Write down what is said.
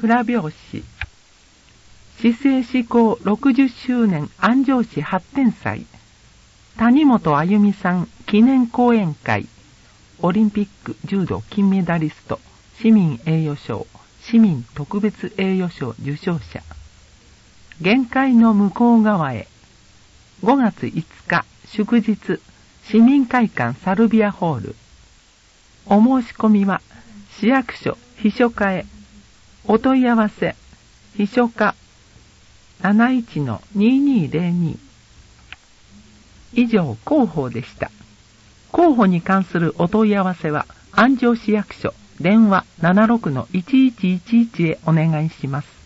裏表紙。市政施行60周年安城市発展祭。谷本あゆみさん記念講演会。オリンピック柔道金メダリスト、市民栄誉賞、市民特別栄誉賞受賞者。限界の向こう側へ。5月5日祝日、市民会館サルビアホール。お申し込みは市役所秘書課へ。お問い合わせ秘書課 71-2202。以上、広報でした。広報に関するお問い合わせは安城市役所電話 76-1111 へお願いします。